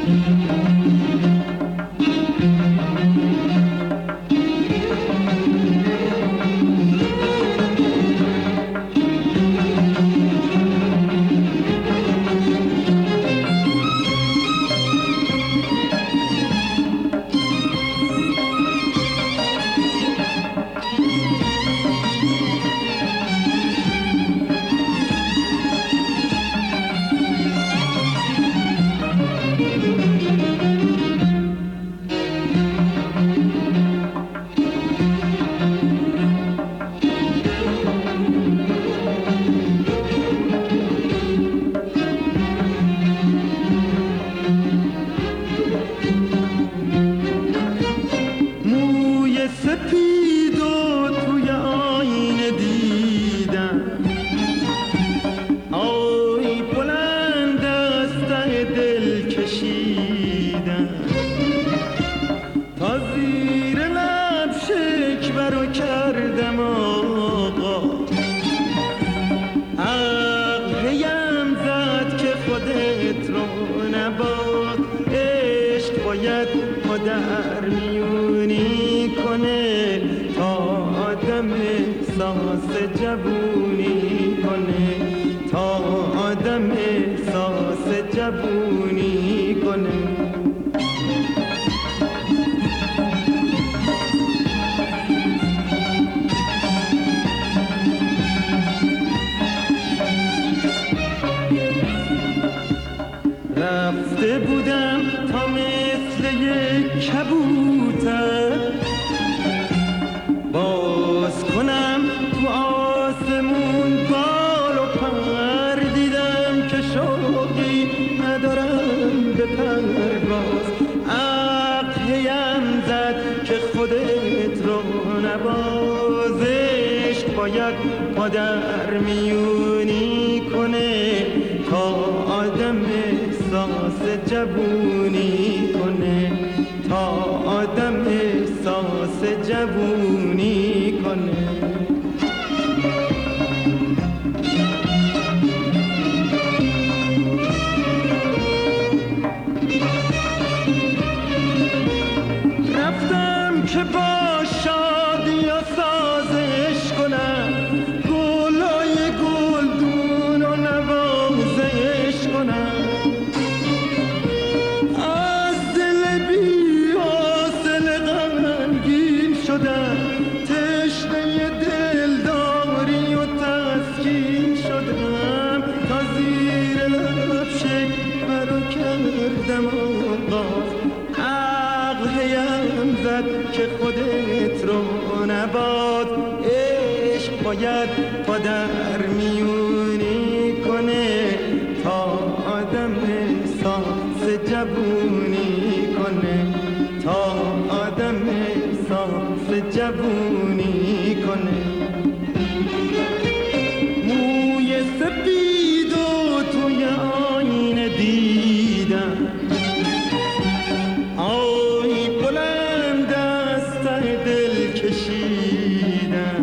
در میونی کنه تا آدم احساس جوونی کنه، تا آدم احساس جوونی کنه. رفته بودم تا مثل یک کبوتر باز کنم تو آسمون بال و پر، دیدم که شوقی ندارم به پرواز. عقلیم زد که خودت رو نبازش، باید پا در میونی کنه تا آدم احساس جوونی کنه، تا آدم احساس جوونی کنه. رفتم که با شادی و سازش کنم، گلای گلدون و نوازش کنم. تشنه دلداری و تسکین شدم، تا زیر لب شکوه رو کردم آغاز. عقلیم زد که خودت رو نباز، عشق باید پا در میونی کنه تا آدم احساس جوونی کنه، تا آدم احساس جوونی کنه. موی سپید و توی آینه دیدم، آی بلند از ته دل کشیدم،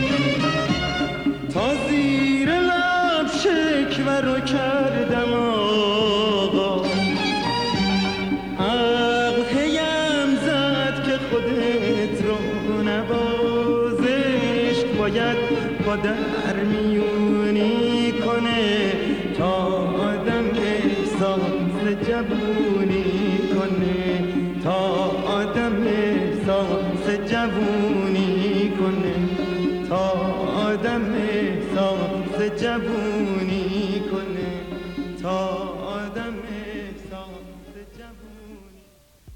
تا زیر لب شکوه رو کردم آقا. عقلیم زد که خودت رو نبازش، باید پا در میونی کنه تا آدم احساس جوونی کنه، تا آدم احساس جوونی کنه، تا آدم احساس جوونی کنه، تا